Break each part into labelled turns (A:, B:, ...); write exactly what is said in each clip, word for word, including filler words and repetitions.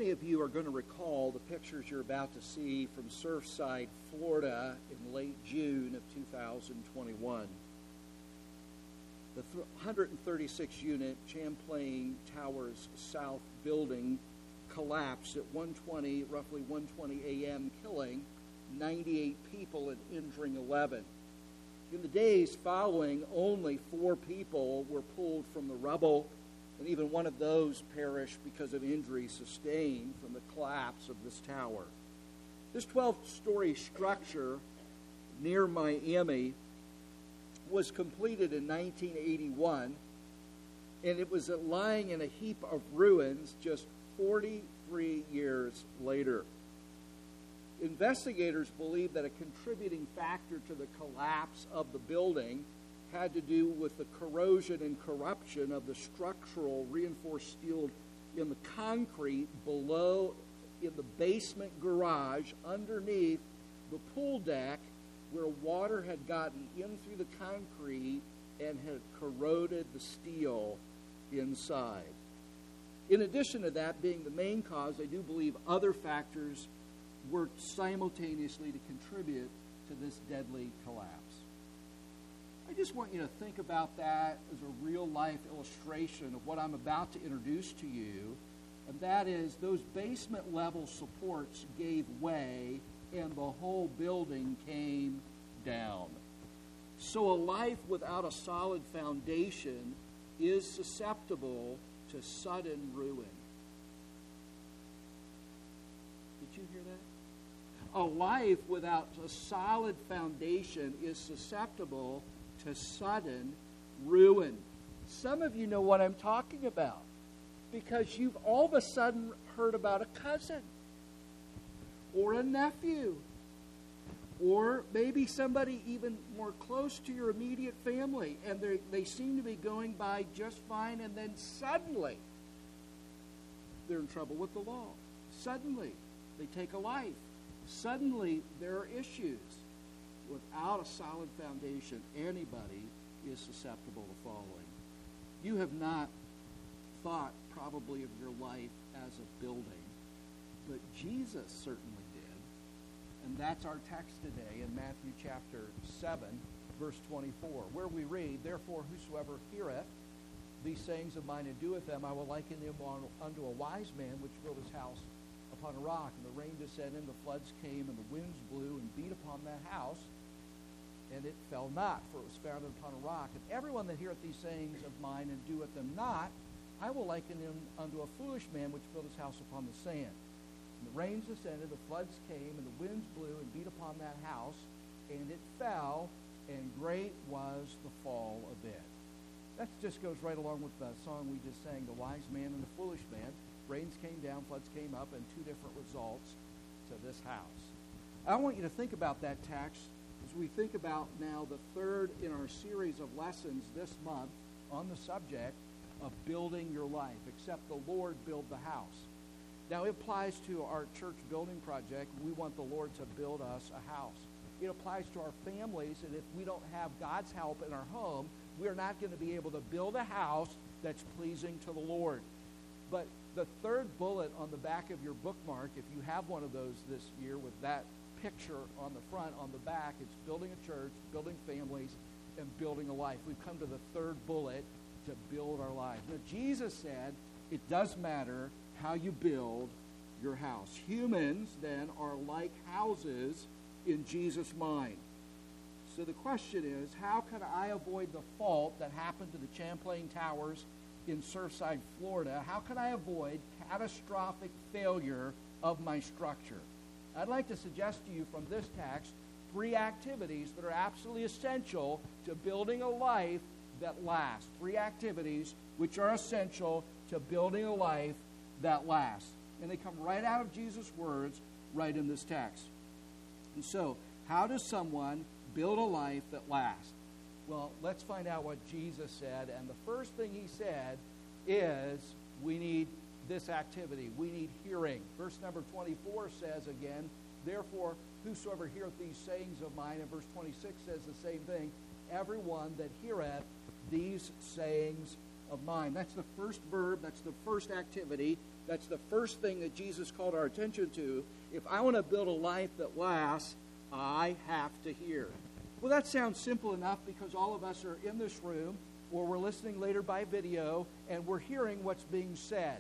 A: many of you are going to recall the pictures you're about to see from Surfside, Florida in late June of two thousand twenty-one. The one hundred thirty-six unit Champlain Towers South building collapsed at one twenty, roughly one twenty a.m., killing ninety-eight people and injuring eleven. In the days following, only four people were pulled from the rubble, and even one of those perished because of injuries sustained from the collapse of this tower. This twelve-story structure near Miami was completed in nineteen eighty-one, and it was lying in a heap of ruins just forty-three years later. Investigators believe that a contributing factor to the collapse of the building had to do with the corrosion and corruption of the structural reinforced steel in the concrete below in the basement garage underneath the pool deck, where water had gotten in through the concrete and had corroded the steel inside. In addition to that being the main cause, I do believe other factors worked simultaneously to contribute to this deadly collapse. I just want you to think about that as a real-life illustration of what I'm about to introduce to you, and that is those basement-level supports gave way and the whole building came down. So a life without a solid foundation is susceptible to sudden ruin. Did you hear that? A life without a solid foundation is susceptible to sudden ruin. Some of you know what I'm talking about because you've all of a sudden heard about a cousin or a nephew or maybe somebody even more close to your immediate family, and they they seem to be going by just fine, and then suddenly they're in trouble with the law. Suddenly they take a life. Suddenly there are issues. Without a solid foundation, anybody is susceptible to falling. You have not thought probably of your life as a building, but Jesus certainly did. And that's our text today in Matthew chapter seven, verse twenty-four, where we read, "Therefore whosoever heareth these sayings of mine and doeth them, I will liken him unto a wise man which built his house upon a rock. And the rain descended, and the floods came, and the winds blew and beat upon that house, and it fell not, for it was founded upon a rock. And everyone that heareth these sayings of mine and doeth them not, I will liken him unto a foolish man which built his house upon the sand. And the rains descended, the floods came, and the winds blew and beat upon that house, and it fell, and great was the fall of it." That just goes right along with the song we just sang, "The Wise Man and the Foolish Man." Rains came down, floods came up, and two different results to this house. I want you to think about that text as we think about now the third in our series of lessons this month on the subject of building your life, except the Lord build the house. Now, it applies to our church building project. We want the Lord to build us a house. It applies to our families, and if we don't have God's help in our home, we're not going to be able to build a house that's pleasing to the Lord. But the third bullet on the back of your bookmark, if you have one of those this year with that picture on the front, on the back, it's building a church, building families, and building a life. We've come to the third bullet to build our life. Now, Jesus said it does matter how you build your house. Humans, then, are like houses in Jesus' mind. So the question is, how can I avoid the fault that happened to the Champlain Towers in Surfside, Florida? How can I avoid catastrophic failure of my structure? I'd like to suggest to you from this text three activities that are absolutely essential to building a life that lasts. Three activities which are essential to building a life that lasts. And they come right out of Jesus' words right in this text. And so, how does someone build a life that lasts? Well, let's find out what Jesus said. And the first thing he said is we need this activity. We need hearing. Verse number twenty-four says again, "Therefore, whosoever heareth these sayings of mine," and verse twenty-six says the same thing, "everyone that heareth these sayings of mine." That's the first verb. That's the first activity. That's the first thing that Jesus called our attention to. If I want to build a life that lasts, I have to hear. Well, that sounds simple enough because all of us are in this room, or we're listening later by video, and we're hearing what's being said.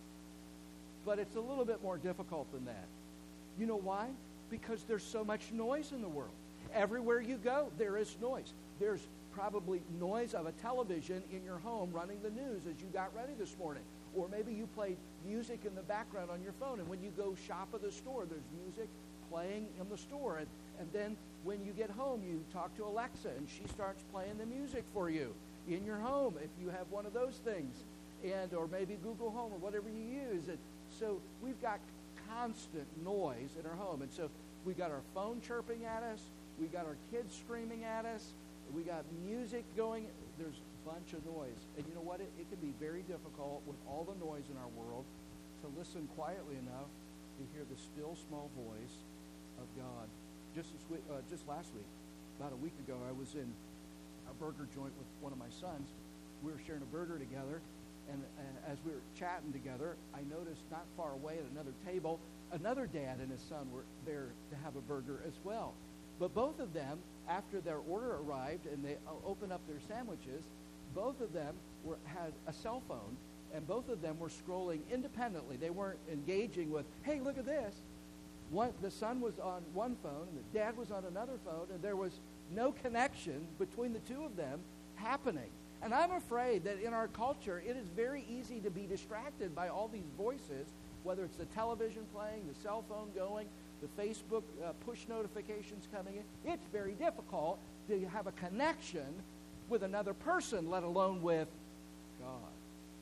A: But it's a little bit more difficult than that. You know why? Because there's so much noise in the world. Everywhere you go, there is noise. There's probably noise of a television in your home running the news as you got ready this morning. Or maybe you played music in the background on your phone, and when you go shop at the store, there's music playing in the store. And, and then when you get home, you talk to Alexa, and she starts playing the music for you in your home, if you have one of those things. And or maybe Google Home or whatever you use. And so we've got constant noise in our home. And so we got our phone chirping at us. We got our kids screaming at us. We got music going. There's a bunch of noise. And you know what? It, it can be very difficult with all the noise in our world to listen quietly enough to hear the still small voice of God. Just this week, uh, just last week, about a week ago, I was in a burger joint with one of my sons. We were sharing a burger together. And, and as we were chatting together, I noticed not far away at another table, another dad and his son were there to have a burger as well. But both of them, after their order arrived and they opened up their sandwiches, both of them were, had a cell phone, and both of them were scrolling independently. They weren't engaging with, hey, look at this. One, the son was on one phone, and the dad was on another phone, and there was no connection between the two of them happening. And I'm afraid that in our culture, it is very easy to be distracted by all these voices, whether it's the television playing, the cell phone going, the Facebook uh, push notifications coming in. It's very difficult to have a connection with another person, let alone with God.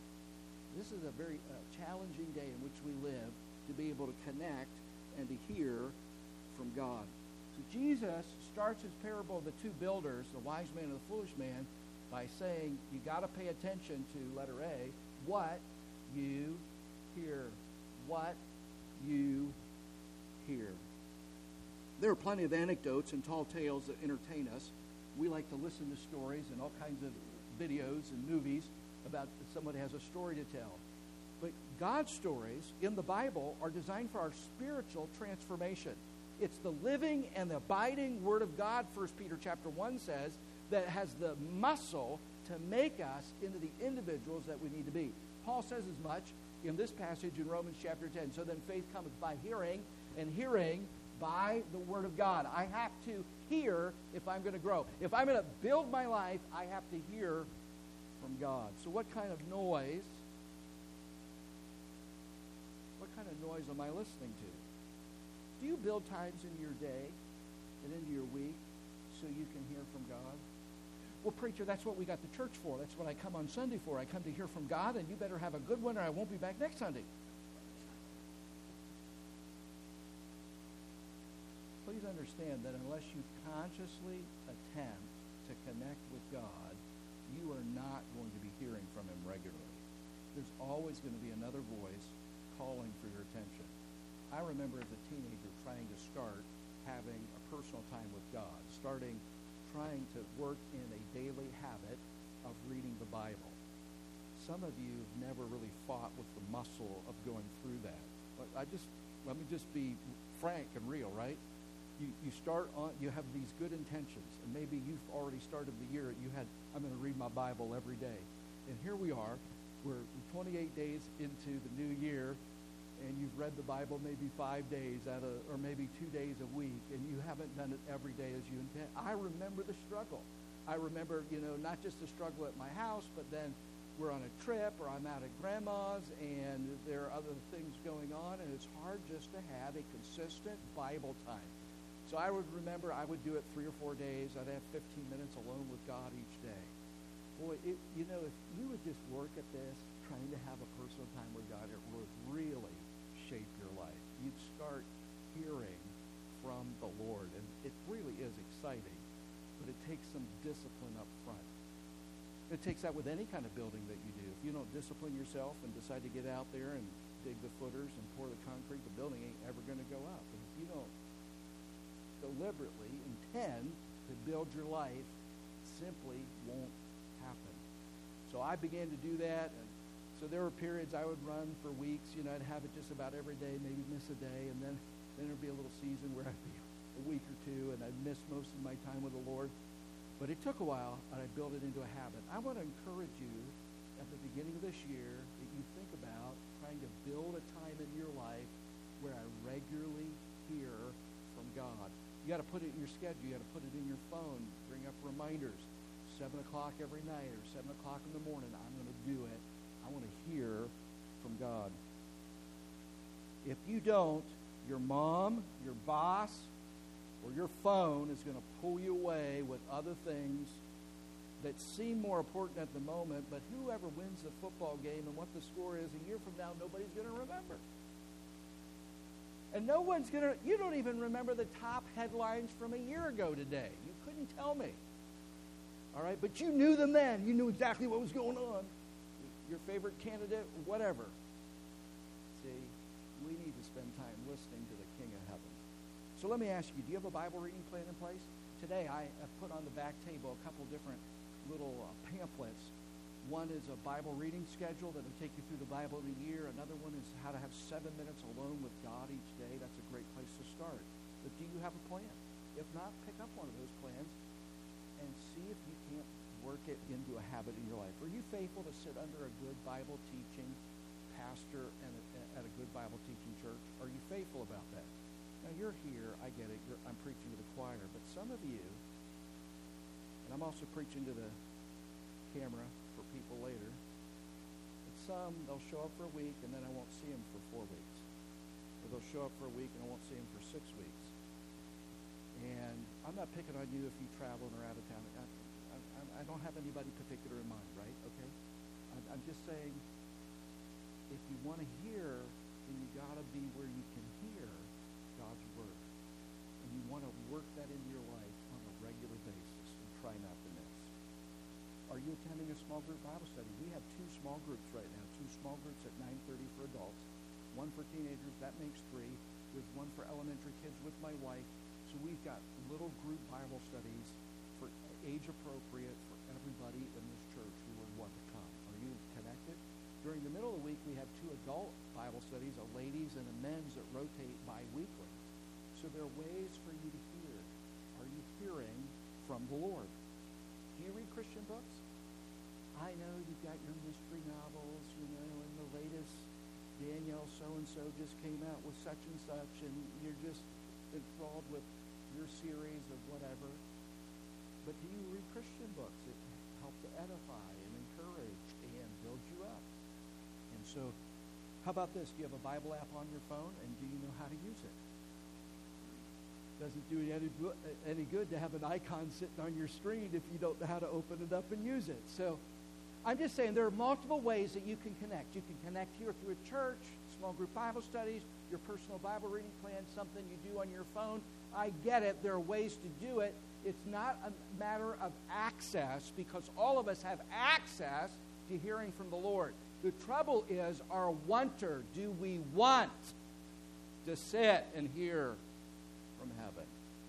A: This is a very uh, challenging day in which we live, to be able to connect and to hear from God. So Jesus starts his parable of the two builders, the wise man and the foolish man, by saying you got to pay attention to, letter A, what you hear. What you hear. There are plenty of anecdotes and tall tales that entertain us. We like to listen to stories and all kinds of videos and movies about somebody has a story to tell. But God's stories in the Bible are designed for our spiritual transformation. It's the living and the abiding Word of God, First Peter chapter one says, that has the muscle to make us into the individuals that we need to be. Paul says as much in this passage in Romans chapter ten. So then faith cometh by hearing, and hearing by the Word of God. I have to hear if I'm going to grow. If I'm going to build my life, I have to hear from God. So what kind of noise, what kind of noise am I listening to? Do you build times in your day and into your week so you can hear from God? Well, preacher, that's what we got the church for. That's what I come on Sunday for. I come to hear from God, and you better have a good one or I won't be back next Sunday. Please understand that unless you consciously attempt to connect with God, you are not going to be hearing from him regularly. There's always going to be another voice calling for your attention. I remember as a teenager trying to start having a personal time with God, starting trying to work in a daily habit of reading the Bible. Some of you have never really fought with the muscle of going through that. But I just, let me just be frank and real, right? You you start on, you have these good intentions, and maybe you've already started the year, you had, I'm going to read my Bible every day. And here we are, we're twenty-eight days into the new year, and you've read the Bible maybe five days out of, or maybe two days a week, and you haven't done it every day as you intend. I remember the struggle. I remember, you know, not just the struggle at my house, but then we're on a trip, or I'm out at grandma's, and there are other things going on, and it's hard just to have a consistent Bible time. So I would remember I would do it three or four days. I'd have fifteen minutes alone with God each day. Boy, it, you know, if you would just work at this, trying to have a personal time with God, it would really shape your life. You'd start hearing from the Lord, and it really is exciting, but it takes some discipline up front. It takes that with any kind of building that you do. If you don't discipline yourself and decide to get out there and dig the footers and pour the concrete, the building ain't ever going to go up. And if you don't deliberately intend to build your life, it simply won't happen. So I began to do that, and So there were periods I would run for weeks. You know, I'd have it just about every day, maybe miss a day, and then, then there'd be a little season where I'd be a week or two, and I'd miss most of my time with the Lord. But it took a while, and I built it into a habit. I want to encourage you at the beginning of this year that you think about trying to build a time in your life where I regularly hear from God. You got to put it in your schedule. You got to put it in your phone. Bring up reminders. Seven o'clock every night or seven o'clock in the morning. I'm going to do it. I want to hear from God. If you don't, your mom, your boss, or your phone is going to pull you away with other things that seem more important at the moment, but whoever wins the football game and what the score is a year from now, nobody's going to remember. And no one's going to, you don't even remember the top headlines from a year ago today. You couldn't tell me. All right, but you knew them then. You knew exactly what was going on. Your favorite candidate, whatever. See, we need to spend time listening to the King of Heaven. So let me ask you, do you have a Bible reading plan in place? Today I have put on the back table a couple different little uh, pamphlets. One is a Bible reading schedule that will take you through the Bible in a year. Another one is how to have seven minutes alone with God each day. That's a great place to start. But do you have a plan? If not, pick up one of those plans and see if you can't work it into a habit in your life. Are you faithful to sit under a good Bible teaching pastor and a, at a good Bible teaching church? Are you faithful about that? Now, you're here, I get it, you're, I'm preaching to the choir, but some of you, and I'm also preaching to the camera for people later, but some, they'll show up for a week, and then I won't see them for four weeks. Or they'll show up for a week, and I won't see them for six weeks. And I'm not picking on you if you travel and are out of town. I, I, I don't have anybody particular in mind, right? Okay? I'm, I'm just saying, if you want to hear, then you got to be where you can hear God's Word. And you want to work that into your life on a regular basis and try not to miss. Are you attending a small group Bible study? We have two small groups right now. Two small groups at nine thirty for adults. One for teenagers. That makes three. There's one for elementary kids with my wife. So we've got little group Bible studies for age appropriate for everybody in this church who would want to come. Are you connected? During the middle of the week, we have two adult Bible studies, a ladies and a men's, that rotate bi-weekly. So there are ways for you to hear. Are you hearing from the Lord? Do you read Christian books? I know you've got your mystery novels, you know, and the latest Danielle so-and-so just came out with such and such, and you're just enthralled with your series of whatever. But do you read Christian books that help to edify and encourage and build you up? And so, how about this? Do you have a Bible app on your phone, and do you know how to use it? Doesn't do you any, any good to have an icon sitting on your screen if you don't know how to open it up and use it. So, I'm just saying there are multiple ways that you can connect. You can connect here through a church, small group Bible studies, your personal Bible reading plan, something you do on your phone. I get it. There are ways to do it. It's not a matter of access, because all of us have access to hearing from the Lord. The trouble is our wanter. Do we want to sit and hear from heaven?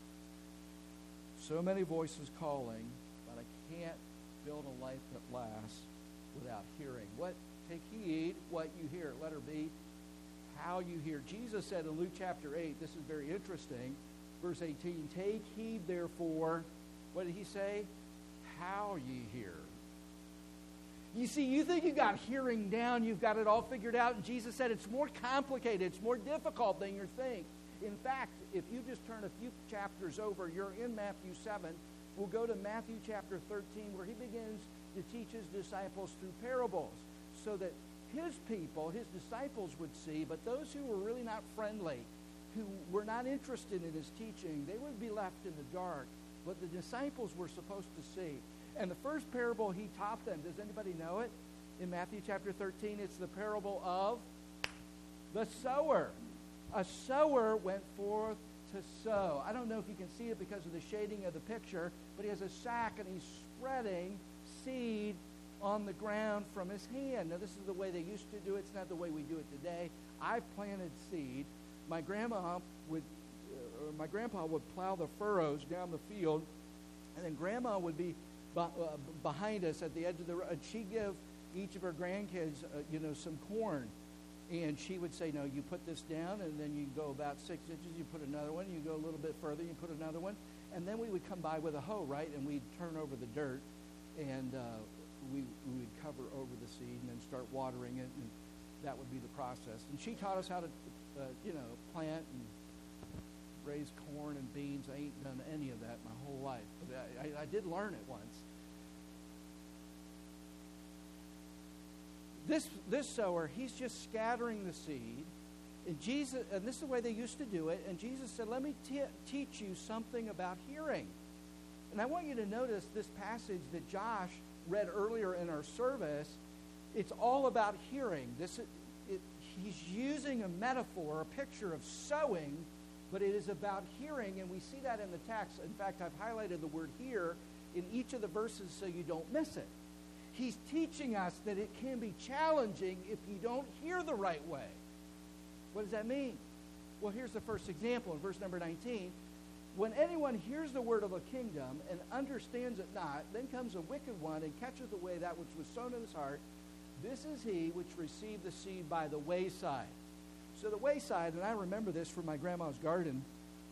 A: So many voices calling, but I can't build a life that lasts without hearing. What? Take heed what you hear. Letter B, how you hear. Jesus said in Luke chapter eight, this is very interesting, verse eighteen, take heed therefore, what did he say? How ye hear. You see, you think you got hearing down, you've got it all figured out, and Jesus said it's more complicated, it's more difficult than you think. In fact, if you just turn a few chapters over, you're in Matthew seven. We'll go to Matthew chapter thirteen, where he begins to teach his disciples through parables, so that his people, his disciples would see, but those who were really not friendly, who were not interested in his teaching, they would be left in the dark. But the disciples were supposed to see. And the first parable he taught them, does anybody know it? In Matthew chapter thirteen, it's the parable of the sower. A sower went forth to sow. I don't know if you can see it because of the shading of the picture, but he has a sack and he's spreading seed on the ground from his hand. Now, this is the way they used to do it. It's not the way we do it today. I've planted seed. My grandma would, or my grandpa would plow the furrows down the field, and then Grandma would be behind us at the edge of the road, and she'd give each of her grandkids, uh, you know, some corn. And she would say, no, you put this down, and then you go about six inches, you put another one, you go a little bit further, you put another one. And then we would come by with a hoe, right, and we'd turn over the dirt, and uh, we, we would cover over the seed and then start watering it, and that would be the process. And she taught us how to, uh, you know, plant and raise corn and beans. I ain't done any of that my whole life, but I, I, I did learn it once. This this sower, he's just scattering the seed, and Jesus, and this is the way they used to do it. And Jesus said, "Let me te- teach you something about hearing." And I want you to notice this passage that Josh read earlier in our service. It's all about hearing. This it, he's using a metaphor, a picture of sowing, but it is about hearing, and we see that in the text. In fact, I've highlighted the word "hear" in each of the verses so you don't miss it. He's teaching us that it can be challenging if you don't hear the right way. What does that mean? Well, here's the first example in verse number nineteen. When anyone hears the word of a kingdom and understands it not, then comes a wicked one and catcheth away that which was sown in his heart. This is he which received the seed by the wayside. So the wayside, and I remember this from my grandma's garden,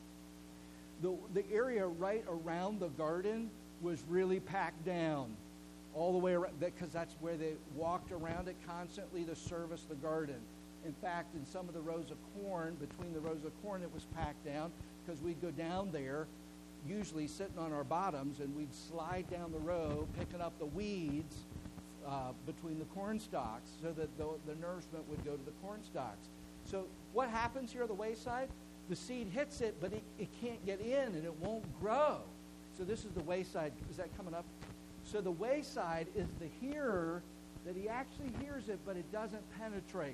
A: the, the area right around the garden was really packed down. All the way around, because that's where they walked around it constantly to service the garden. In fact, in some of the rows of corn, between the rows of corn, it was packed down because we'd go down there, usually sitting on our bottoms, and we'd slide down the row, picking up the weeds uh, between the corn stalks so that the, the nourishment would go to the corn stalks. So what happens here at the wayside? The seed hits it, but it, it can't get in, and it won't grow. So this is the wayside. Is that coming up? So the wayside is the hearer, that he actually hears it, but it doesn't penetrate.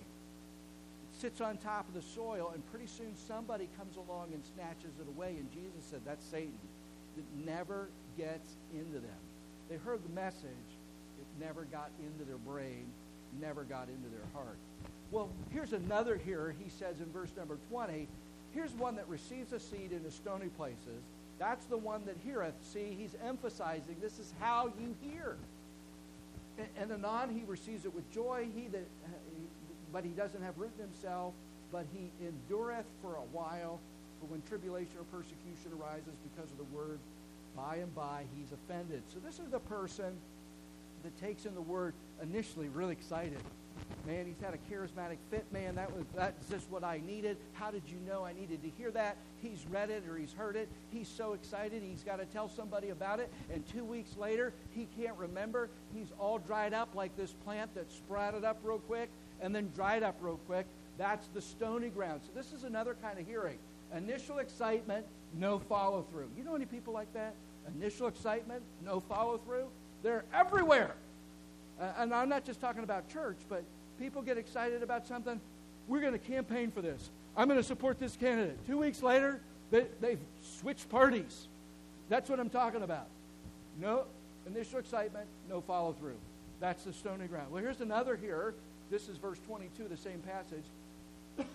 A: It sits on top of the soil, and pretty soon somebody comes along and snatches it away. And Jesus said, that's Satan. It never gets into them. They heard the message. It never got into their brain, never got into their heart. Well, here's another hearer, he says in verse number twenty. Here's one that receives a seed in the stony places. That's the one that heareth. See, he's emphasizing this is how you hear. And, and anon he receives it with joy, he that, but he doesn't have root in himself, but he endureth for a while. For when tribulation or persecution arises because of the word, by and by he's offended. So this is the person that takes in the word initially really excited. Man, he's had a charismatic fit. Man, that was that's just what I needed. How did you know I needed to hear that? He's read it or he's heard it. He's so excited. He's got to tell somebody about it. And two weeks later, he can't remember. He's all dried up like this plant that sprouted up real quick and then dried up real quick. That's the stony ground. So this is another kind of hearing. Initial excitement, no follow-through. You know any people like that? Initial excitement, no follow-through. They're everywhere. Uh, and I'm not just talking about church, but people get excited about something. We're going to campaign for this. I'm going to support this candidate. Two weeks later, they, they've switched parties. That's what I'm talking about. No initial excitement, no follow-through. That's the stony ground. Well, here's another here. This is verse twenty-two, the same passage.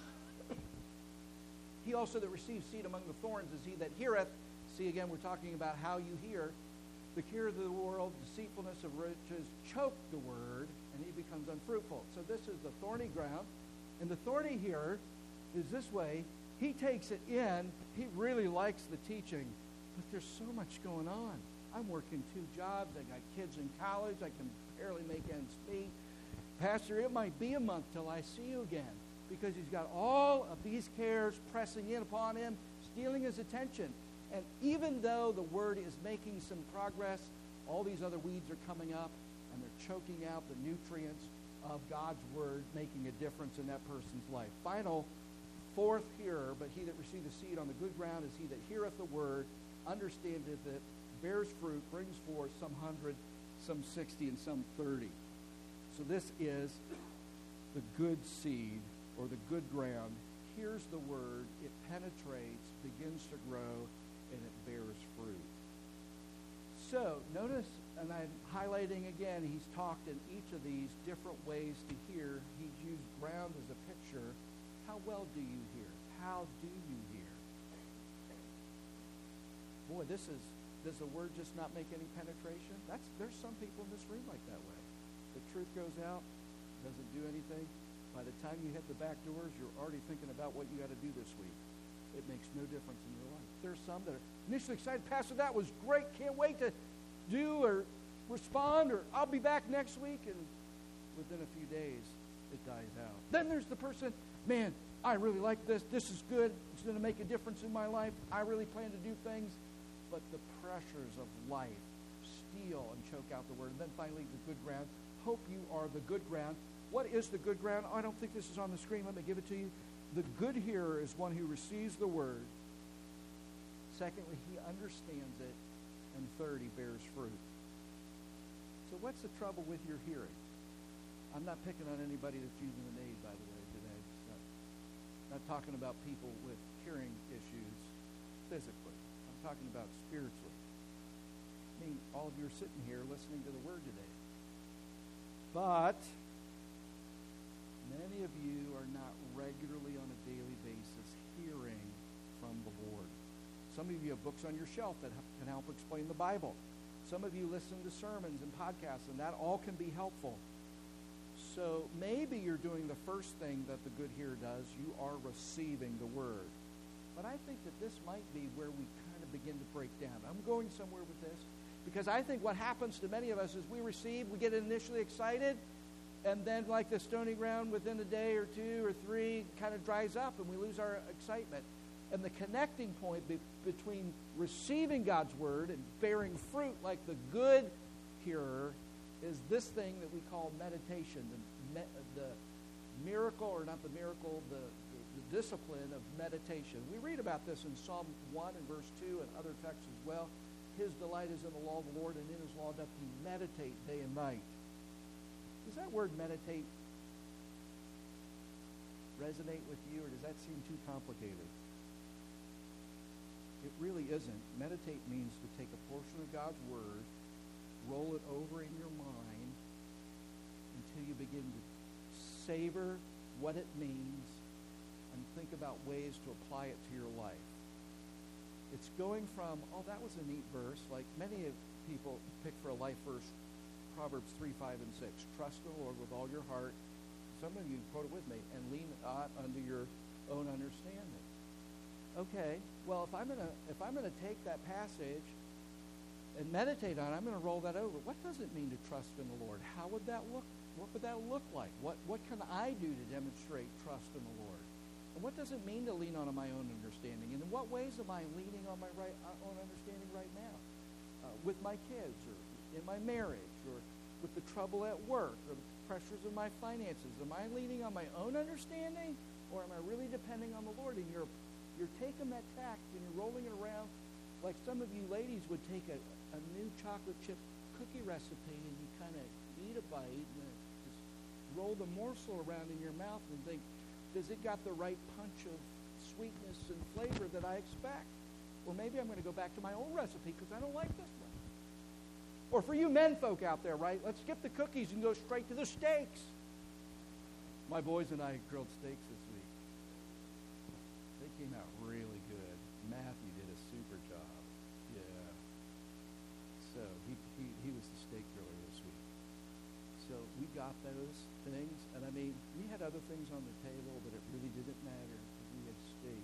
A: He also that receives seed among the thorns is he that heareth. See, again, we're talking about how you hear. The care of the world, deceitfulness of riches, choke the word, and he becomes unfruitful. So this is the thorny ground. And the thorny hearer is this way. He takes it in. He really likes the teaching. But there's so much going on. I'm working two jobs. I got kids in college. I can barely make ends meet. Pastor, it might be a month till I see you again. Because he's got all of these cares pressing in upon him, stealing his attention. And even though the word is making some progress, all these other weeds are coming up, and they're choking out the nutrients of God's word, making a difference in that person's life. Final, fourth hearer, but he that received the seed on the good ground is he that heareth the word, understandeth it, bears fruit, brings forth some hundred, some sixty, and some thirty. So this is the good seed, or the good ground. Hears the word, it penetrates, begins to grow, and it bears fruit. So, notice, and I'm highlighting again, he's talked in each of these different ways to hear. He's used ground as a picture. How well do you hear? How do you hear? Boy, this is, does the word just not make any penetration? That's There's some people in this room like that way. The truth goes out, doesn't do anything. By the time you hit the back doors, you're already thinking about what you got to do this week. It makes no difference in your life. There's some that are initially excited, Pastor, that was great, can't wait to do or respond, or I'll be back next week, and within a few days, it dies out. Then there's the person, man, I really like this, this is good, it's going to make a difference in my life, I really plan to do things, but the pressures of life steal and choke out the word. And then finally, the good ground. Hope you are the good ground. What is the good ground? I don't think this is on the screen. Let me give it to you. The good hearer is one who receives the word. Secondly, he understands it. And third, he bears fruit. So what's the trouble with your hearing? I'm not picking on anybody that's using an aid, by the way, today. I'm not talking about people with hearing issues physically. I'm talking about spiritually. I mean, all of you are sitting here listening to the word today. But many of you are not regularly on a daily basis hearing from the Lord. Some of you have books on your shelf that can help explain the Bible. Some of you listen to sermons and podcasts, and that all can be helpful. So maybe you're doing the first thing that the good hearer does. You are receiving the word. But I think that this might be where we kind of begin to break down. I'm going somewhere with this because I think what happens to many of us is we receive, we get initially excited, and then like the stony ground within a day or two or three kind of dries up and we lose our excitement. And the connecting point be- between receiving God's word and bearing fruit like the good hearer is this thing that we call meditation, the, me- the miracle, or not the miracle, the, the, the discipline of meditation. We read about this in Psalm one and verse two and other texts as well. His delight is in the law of the Lord, and in his law doth he meditate day and night. Does that word meditate resonate with you, or does that seem too complicated? It really isn't. Meditate means to take a portion of God's word, roll it over in your mind until you begin to savor what it means and think about ways to apply it to your life. It's going from, oh, that was a neat verse, like many of people pick for a life verse, Proverbs three, five, and six. Trust in the Lord with all your heart. Some of you quote it with me, and lean not unto your own understanding. Okay, well, if I'm gonna if I'm gonna take that passage and meditate on it, I'm gonna roll that over. What does it mean to trust in the Lord? How would that look? What would that look like? What what can I do to demonstrate trust in the Lord? And what does it mean to lean on my own understanding? And in what ways am I leaning on my right, own understanding right now? Uh, with my kids, or in my marriage, or with the trouble at work, or the pressures of my finances? Am I leaning on my own understanding, or am I really depending on the Lord? And you're you're taking that tact and you're rolling it around like some of you ladies would take a, a new chocolate chip cookie recipe, and you kind of eat a bite and then just roll the morsel around in your mouth and think, does it got the right punch of sweetness and flavor that I expect? Or maybe I'm going to go back to my old recipe because I don't like this one. Or for you men folk out there, right? Let's skip the cookies and go straight to the steaks. My boys and I grilled steaks this week. They came out really good. Matthew did a super job. Yeah. So he, he, he was the steak griller this week. So we got those things. And I mean, we had other things on the table, but it really didn't matter because we had steak.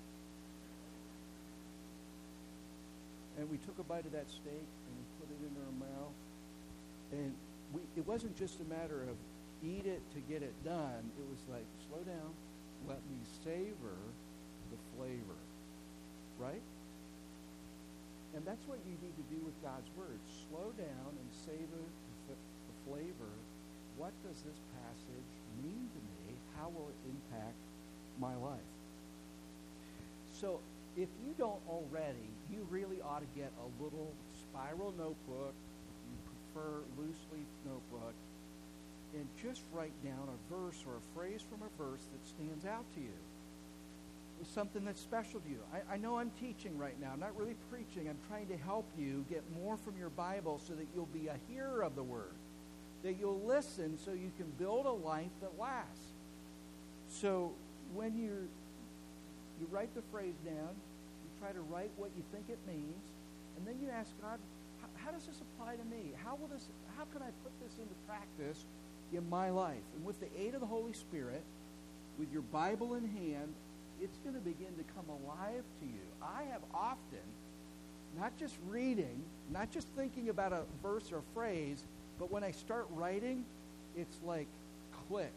A: And we took a bite of that steak and we put it in our mouth. And we, it wasn't just a matter of eat it to get it done. It was like, slow down. Let me savor the flavor. Right? And that's what you need to do with God's word. Slow down and savor the, the flavor. What does this passage mean to me? How will it impact my life? So if you don't already, you really ought to get a little spiral notebook. You prefer loose leaf notebook. And just write down a verse or a phrase from a verse that stands out to you. It's something that's special to you. I, I know I'm teaching right now. I'm not really preaching. I'm trying to help you get more from your Bible so that you'll be a hearer of the word. That you'll listen so you can build a life that lasts. So when you're, you write the phrase down, you try to write what you think it means, and then you ask God, how, how does this apply to me? How will this? How can I put this into practice in my life. And with the aid of the Holy Spirit, with your Bible in hand, it's going to begin to come alive to you. I have often, not just reading, not just thinking about a verse or phrase, but when I start writing, it's like click,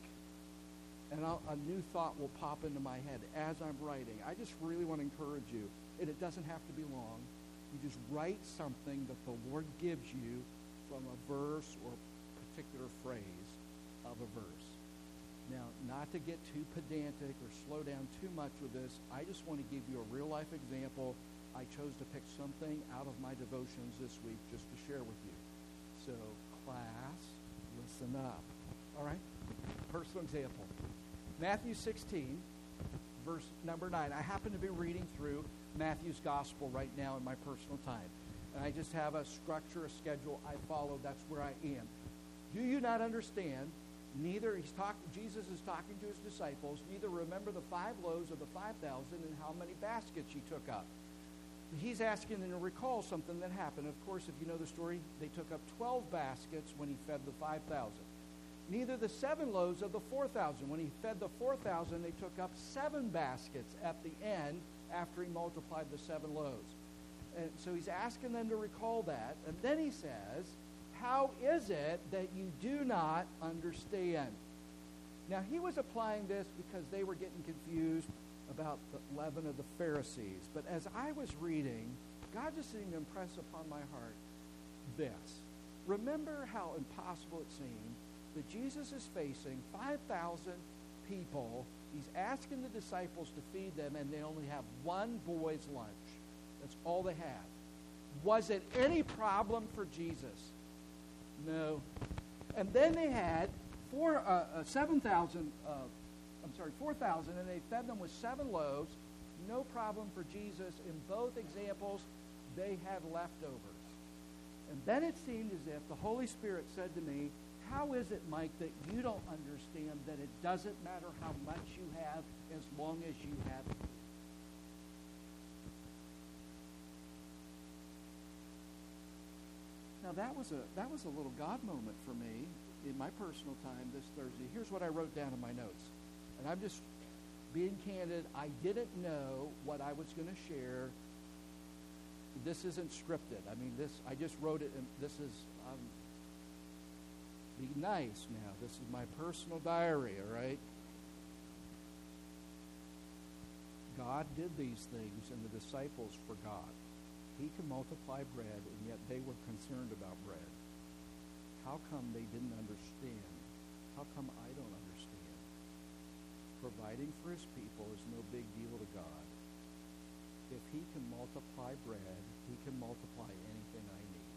A: and I'll, a new thought will pop into my head as I'm writing. I just really want to encourage you, and it doesn't have to be long. You just write something that the Lord gives you from a verse or particular phrase of a verse. Now, not to get too pedantic or slow down too much with this, I just want to give you a real-life example. I chose to pick something out of my devotions this week just to share with you. So, class, listen up. All right? Personal example. Matthew sixteen, verse number nine. I happen to be reading through Matthew's gospel right now in my personal time. And I just have a structure, a schedule I follow. That's where I am. Do you not understand? Neither, he's talking, Jesus is talking to his disciples, neither remember the five loaves of the five thousand and how many baskets you took up. He's asking them to recall something that happened. Of course, if you know the story, they took up twelve baskets when he fed the five thousand. Neither the seven loaves of the four thousand. When he fed the four thousand, they took up seven baskets at the end after he multiplied the seven loaves. And so he's asking them to recall that. And then he says, how is it that you do not understand? Now, he was applying this because they were getting confused about the leaven of the Pharisees. But as I was reading, God just seemed to impress upon my heart this. Remember how impossible it seemed that Jesus is facing five thousand people. He's asking the disciples to feed them, and they only have one boy's lunch. That's all they have. Was it any problem for Jesus? No. And then they had four, uh, uh, seven thousand, uh, I'm sorry, four thousand, and they fed them with seven loaves. No problem for Jesus. In both examples, they had leftovers. And then it seemed as if the Holy Spirit said to me, how is it, Mike, that you don't understand that it doesn't matter how much you have as long as you have it? Now, that was a that was a little God moment for me in my personal time this Thursday. Here's what I wrote down in my notes. And I'm just being candid. I didn't know what I was going to share. This isn't scripted. I mean, this I just wrote it, and this is, um, be nice now. This is my personal diary, all right? God did these things, and the disciples forgot. He can multiply bread, and yet they were concerned about bread. How come they didn't understand? How come I don't understand? Providing for his people is no big deal to God. If he can multiply bread, he can multiply anything I need.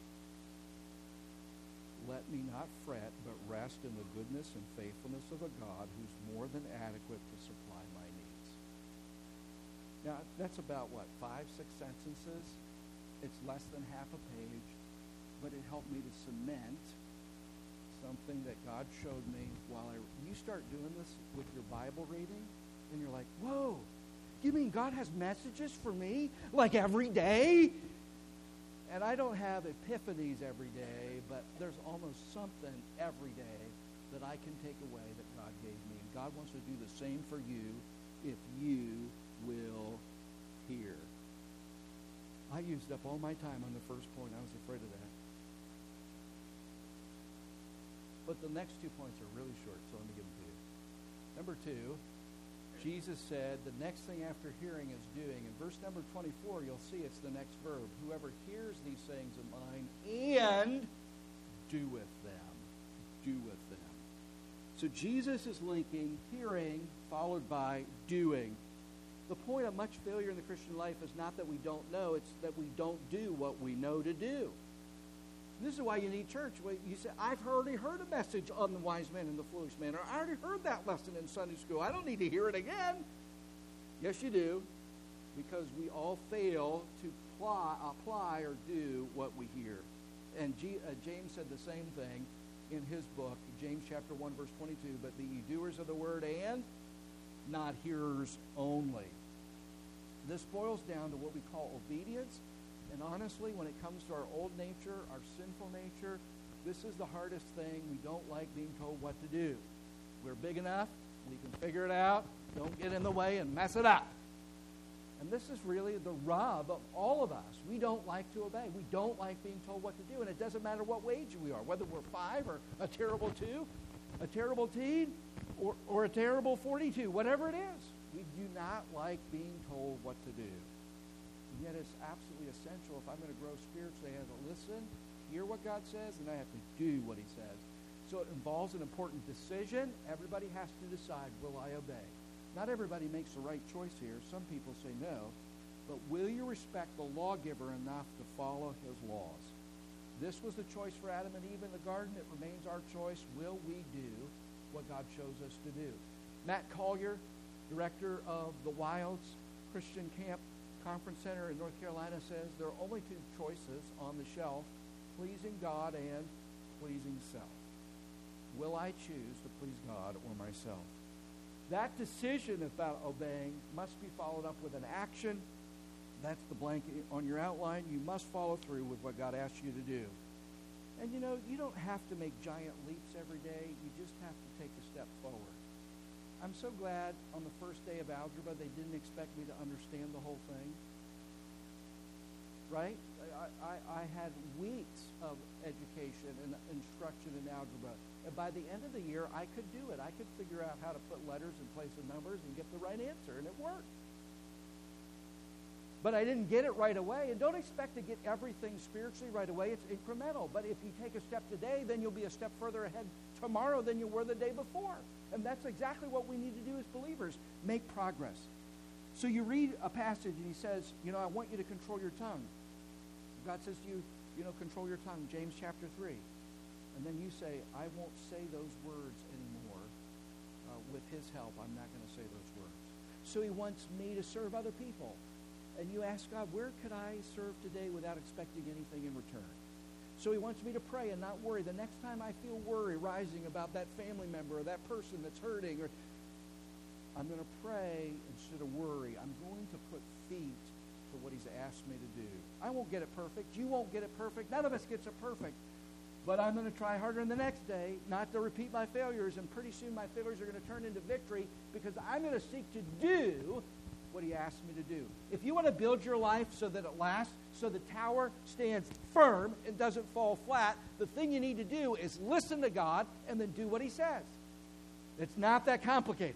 A: Let me not fret, but rest in the goodness and faithfulness of a God who's more than adequate to supply my needs. Now, that's about, what, five, six sentences? It's less than half a page, but it helped me to cement something that God showed me while I... You start doing this with your Bible reading, and you're like, whoa, you mean God has messages for me, like every day? And I don't have epiphanies every day, but there's almost something every day that I can take away that God gave me. And God wants to do the same for you if you will hear. I used up all my time on the first point. I was afraid of that. But the next two points are really short, so let me give them to you. Number two, Jesus said the next thing after hearing is doing. In verse number twenty-four, you'll see it's the next verb. Whoever hears these sayings of mine and doeth them. Doeth them. So Jesus is linking hearing followed by doing. The point of much failure in the Christian life is not that we don't know, it's that we don't do what we know to do. This is why you need church. You say, I've already heard a message on the wise man and the foolish man, or I already heard that lesson in Sunday school. I don't need to hear it again. Yes, you do, because we all fail to apply, apply or do what we hear. And G, uh, James said the same thing in his book, James chapter one, verse twenty-two, but be ye doers of the word and not hearers only. This boils down to what we call obedience. And honestly, when it comes to our old nature, our sinful nature, This is the hardest thing. We don't like being told what to do. We're big enough. We can figure it out. Don't get in the way and mess it up. And this is really the rub of all of us. We don't like to obey. We don't like being told what to do. And it doesn't matter what age we are, whether we're five or a terrible two, a terrible teen, or, or a terrible forty-two, whatever it is. We do not like being told what to do. And yet it's absolutely essential if I'm going to grow spiritually. I have to listen, hear what God says, and I have to do what he says. So it involves an important decision. Everybody has to decide, will I obey? Not everybody makes the right choice here. Some people say no. But will you respect the lawgiver enough to follow his laws? This was the choice for Adam and Eve in the garden. It remains our choice. Will we do what God shows us to do? Matt Collier, director of the Wilds Christian Camp Conference Center in North Carolina, says there are only two choices on the shelf, pleasing God and pleasing self. Will I choose to please God or myself? That decision about obeying must be followed up with an action. That's the blank on your outline. You must follow through with what God asks you to do. And you know, you don't have to make giant leaps every day. You just have to take a step forward. I'm so glad on the first day of algebra they didn't expect me to understand the whole thing. Right? I, I, I had weeks of education and instruction in algebra. And by the end of the year, I could do it. I could figure out how to put letters in place of numbers and get the right answer, and it worked. But I didn't get it right away. And don't expect to get everything spiritually right away. It's incremental. But if you take a step today, then you'll be a step further ahead tomorrow than you were the day before. And that's exactly what we need to do as believers, make progress. So you read a passage, and he says, you know, I want you to control your tongue. God says to you, you know, control your tongue, James chapter three. And then you say, I won't say those words anymore. Uh, with his help, I'm not going to say those words. So he wants me to serve other people. And you ask God, where could I serve today without expecting anything in return? So he wants me to pray and not worry. The next time I feel worry rising about that family member or that person that's hurting, or I'm going to pray instead of worry. I'm going to put feet to what he's asked me to do. I won't get it perfect. You won't get it perfect. None of us gets it perfect. But I'm going to try harder in the next day not to repeat my failures, and pretty soon my failures are going to turn into victory because I'm going to seek to do what he asked me to do. If you want to build your life so that it lasts, so the tower stands firm and doesn't fall flat, the thing you need to do is listen to God and then do what he says. It's not that complicated.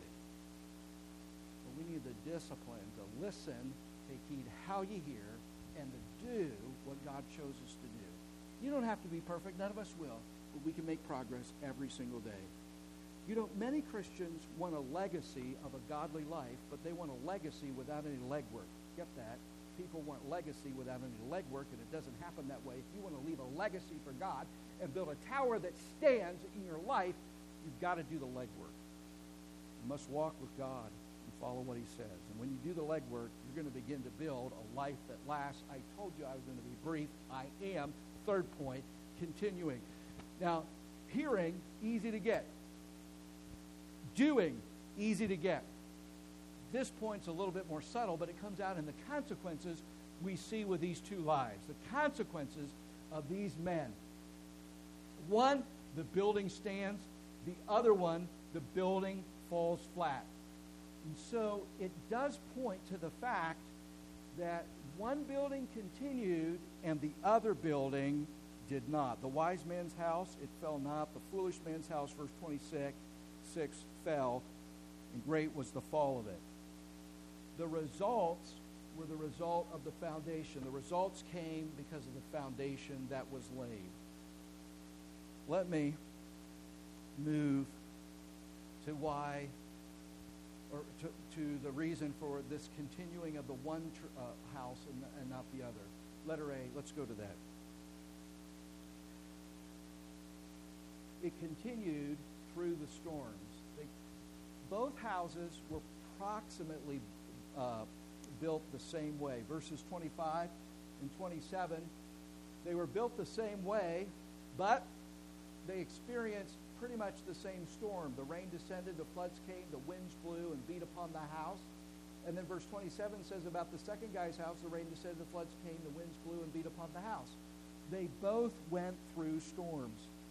A: But we need the discipline to listen, take heed how you hear, and to do what God chose us to do. You don't have to be perfect. None of us will. But we can make progress every single day. You know, many Christians want a legacy of a godly life, but they want a legacy without any legwork. Get that? People want legacy without any legwork, and it doesn't happen that way. If you want to leave a legacy for God and build a tower that stands in your life, you've got to do the legwork. You must walk with God and follow what he says. And when you do the legwork, you're going to begin to build a life that lasts. I told you I was going to be brief. I am. Third point, continuing. Now, hearing, easy to get. Doing, easy to get. This point's a little bit more subtle, but it comes out in the consequences we see with these two lives. The consequences of these men. One, the building stands. The other one, the building falls flat. And so it does point to the fact that one building continued and the other building did not. The wise man's house, it fell not. The foolish man's house, verse twenty-six, six, fell, and great was the fall of it. The results were the result of the foundation. The results came because of the foundation that was laid. Let me move to why, or to, to the reason for this continuing of the one tr- uh, house and, and not the other. Letter A, let's go to that. It continued through the storms. They, both houses were approximately uh, built the same way. Verses twenty-five and twenty-seven, they were built the same way, but they experienced pretty much the same storm. The rain descended, the floods came, the winds blew and beat upon the house. And then verse twenty-seven says about the second guy's house, the rain descended, the floods came, the winds blew and beat upon the house. They both went through storms.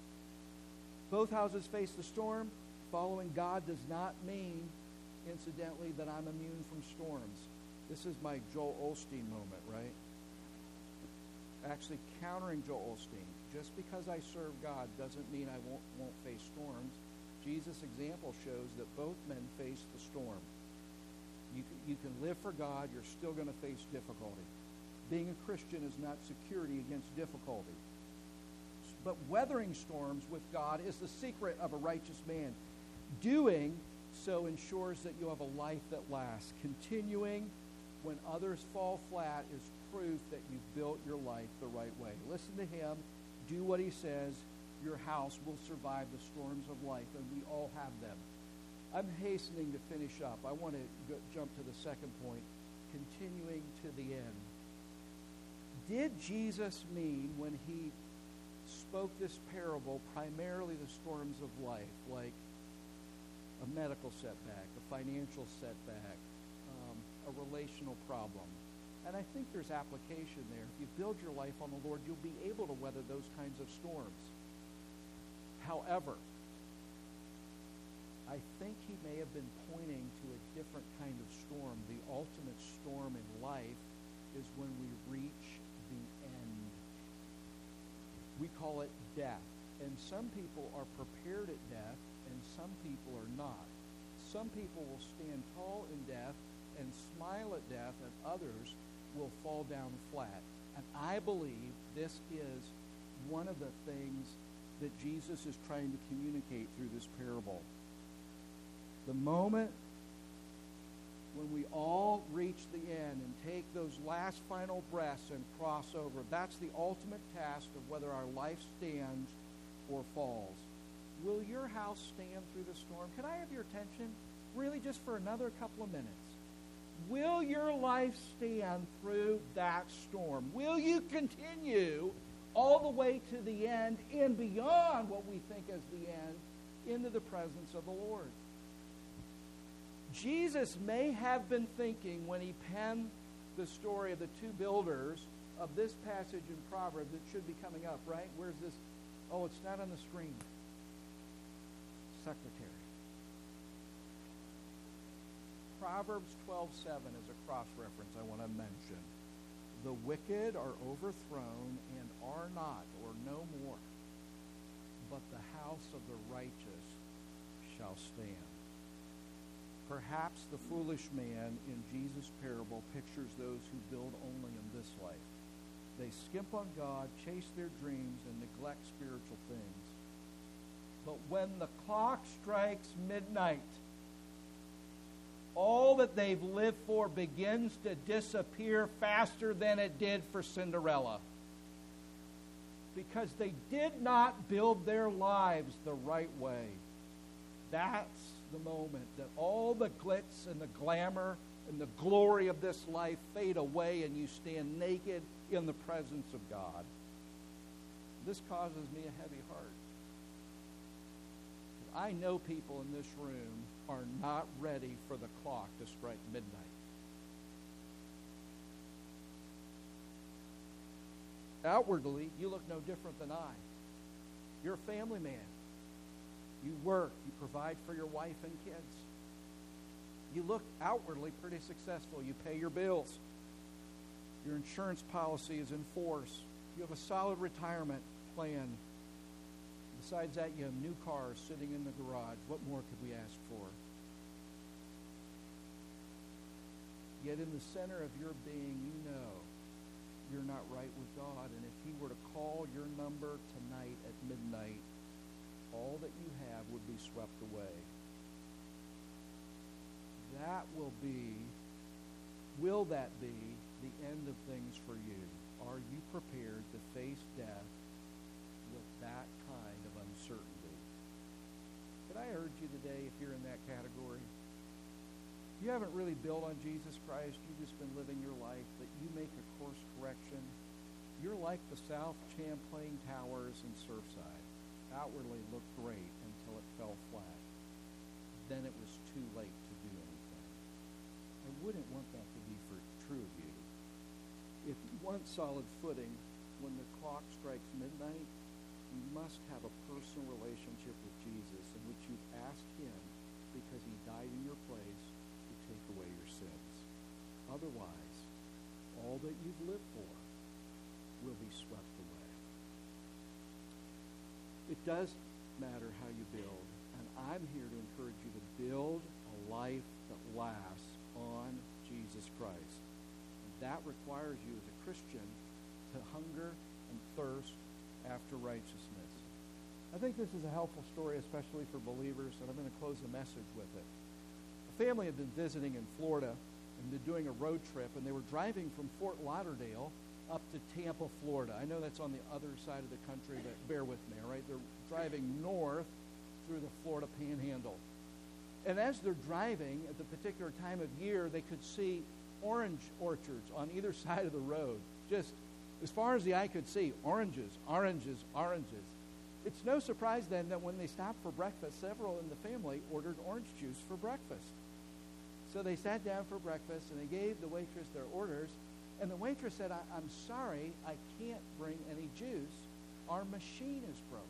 A: both houses face the storm. Following God does not mean, incidentally, that I'm immune from storms. This is my Joel Osteen moment, right? Actually countering Joel Osteen. Just because I serve God doesn't mean I won't, won't face storms. Jesus' example shows that both men face the storm. You can, you can live for God, you're still going to face difficulty. Being a Christian is not security against difficulty. But weathering storms with God is the secret of a righteous man. Doing so ensures that you have a life that lasts. Continuing when others fall flat is proof that you've built your life the right way. Listen to him. Do what he says. Your house will survive the storms of life, and we all have them. I'm hastening to finish up. I want to go, jump to the second point, continuing to the end. Did Jesus mean when he spoke this parable primarily the storms of life, like a medical setback, a financial setback, um, a relational problem? And I think there's application there. If you build your life on the Lord, you'll be able to weather those kinds of storms. However, I think he may have been pointing to a different kind of storm. The ultimate storm in life is when we reach the end. We call it death. And some people are prepared at death, and some people are not. Some people will stand tall in death and smile at death, and others will fall down flat. And I believe this is one of the things that Jesus is trying to communicate through this parable. The moment when we all reach the end and take those last final breaths and cross over, that's the ultimate test of whether our life stands or falls. Will your house stand through the storm? Can I have your attention? Really, just for another couple of minutes. Will your life stand through that storm? Will you continue all the way to the end and beyond what we think as the end into the presence of the Lord? Jesus may have been thinking when he penned the story of the two builders of this passage in Proverbs that should be coming up, right? Where's this? Oh, it's not on the screen. Secretary. Proverbs twelve seven is a cross-reference I want to mention. The wicked are overthrown and are not, or no more, but the house of the righteous shall stand. Perhaps the foolish man in Jesus' parable pictures those who build only in this life. They skimp on God, chase their dreams, and neglect spiritual things. But when the clock strikes midnight, all that they've lived for begins to disappear faster than it did for Cinderella. Because they did not build their lives the right way. That's the moment that all the glitz and the glamour and the glory of this life fade away and you stand naked in the presence of God. This causes me a heavy heart. I know people in this room are not ready for the clock to strike midnight. Outwardly, you look no different than I. You're a family man. You work. You provide for your wife and kids. You look outwardly pretty successful. You pay your bills. Your insurance policy is in force. You have a solid retirement plan. Besides that, you have new cars sitting in the garage. What more could we ask for? Yet in the center of your being, you know you're not right with God. And if he were to call your number tonight at midnight, all that you have would be swept away. That will be, will that be the end of things for you? Are you prepared to face death with that kind of uncertainty? Could I urge you today, if you're in that category, you haven't really built on Jesus Christ, you've just been living your life, but you make a course correction, you're like the South Champlain Towers in Surfside. Outwardly looked great until it fell flat. Then it was too late to do anything. I wouldn't want that to be for true of you. If you want solid footing when the clock strikes midnight, you must have a personal relationship with Jesus in which you've asked him, because he died in your place, to take away your sins. Otherwise, all that you've lived for will be swept away. It does matter how you build, and I'm here to encourage you to build a life that lasts on Jesus Christ. And that requires you as a Christian to hunger and thirst after righteousness. I think this is a helpful story, especially for believers, and I'm going to close the message with it. A family had been visiting in Florida, and they're doing a road trip, and they were driving from Fort Lauderdale up to Tampa, Florida. I know that's on the other side of the country, but bear with me, all right? They're driving north through the Florida Panhandle. And as they're driving, at the particular time of year, they could see orange orchards on either side of the road. Just as far as the eye could see, oranges, oranges, oranges. It's no surprise then that when they stopped for breakfast, several in the family ordered orange juice for breakfast. So they sat down for breakfast, and they gave the waitress their orders. And the waitress said, I- I'm sorry, I can't bring any juice. Our machine is broke.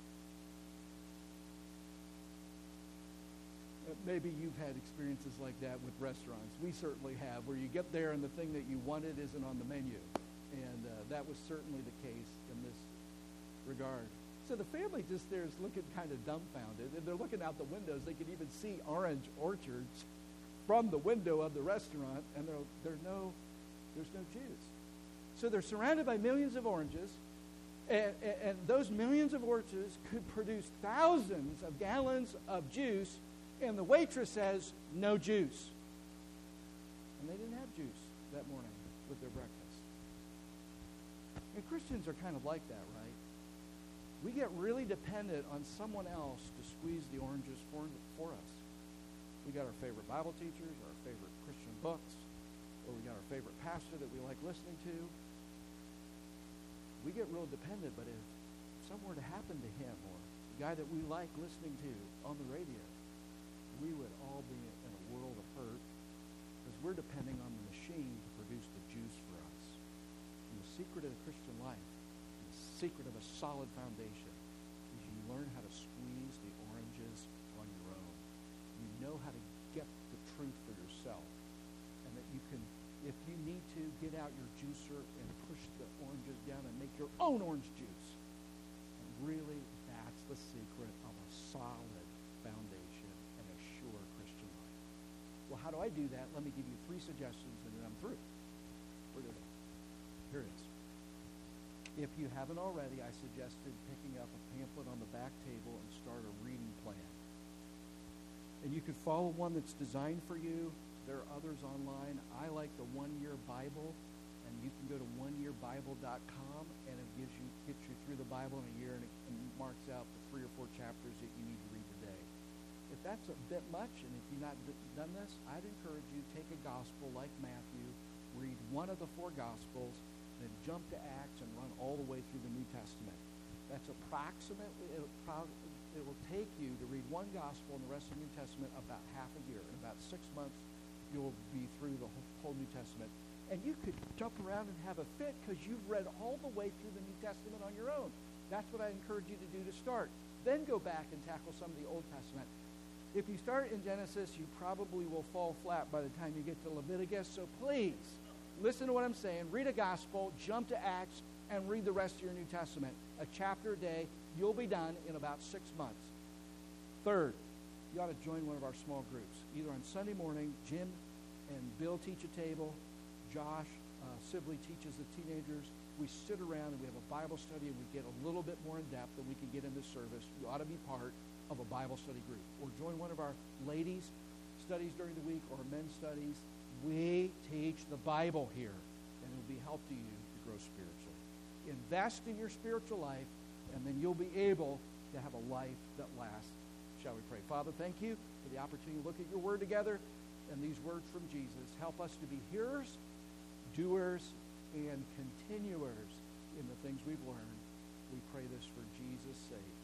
A: Maybe you've had experiences like that with restaurants. We certainly have, where you get there and the thing that you wanted isn't on the menu. And uh, that was certainly the case in this regard. So the family just there is looking kind of dumbfounded, and they're looking out the windows. They could even see orange orchards from the window of the restaurant, and there, there no, there's no juice. So they're surrounded by millions of oranges, and, and, and those millions of oranges could produce thousands of gallons of juice, and the waitress says, no juice. And they didn't have juice that morning with their breakfast. And Christians are kind of like that, right? We get really dependent on someone else to squeeze the oranges for, for us. We got our favorite Bible teachers, our favorite Christian books, or we got our favorite pastor that we like listening to. We get real dependent, but if something were to happen to him or the guy that we like listening to on the radio, we would all be in a world of hurt because we're depending on the machine to produce the juice for us. And the secret of the Christian life, and the secret of a solid foundation, is you learn how to squeeze the oranges on your own. You know how to get the truth for yourself, and that you can, if you need to, get out your juicer and push the oranges down and make your own orange juice. And really, that's the secret of a solid foundation and a sure Christian life. Well, how do I do that? Let me give you three suggestions, and then I'm through. Where did I? Here it is. If you haven't already, I suggested picking up a pamphlet on the back table and start a reading plan. And you could follow one that's designed for you. There are others online. I like the One-Year Bible, and you can go to one year bible dot com, and it gives you gets you through the Bible in a year, and it and marks out the three or four chapters that you need to read today. If that's a bit much, and if you've not d- done this, I'd encourage you to take a gospel like Matthew, read one of the four Gospels, then jump to Acts and run all the way through the New Testament. That's approximately, it, it will take you to read one Gospel and the rest of the New Testament about half a year. In about six months, you'll be through the whole, whole New Testament. And you could jump around and have a fit because you've read all the way through the New Testament on your own. That's what I encourage you to do to start. Then go back and tackle some of the Old Testament. If you start in Genesis, you probably will fall flat by the time you get to Leviticus. So please, listen to what I'm saying. Read a gospel, jump to Acts, and read the rest of your New Testament. A chapter a day. You'll be done in about six months. Third, you ought to join one of our small groups. Either on Sunday morning, Jim and Bill teach a table. Josh uh, Sibley teaches the teenagers. We sit around and we have a Bible study, and we get a little bit more in depth than we can get in this service. You ought to be part of a Bible study group, or join one of our ladies' studies during the week, or men's studies. We teach the Bible here, and it will be help to you to grow spiritually. Invest in your spiritual life, and then you'll be able to have a life that lasts. Shall we pray? Father, thank you for the opportunity to look at your word together, and these words from Jesus. Help us to be hearers, doers, and continuers in the things we've learned. We pray this for Jesus' sake.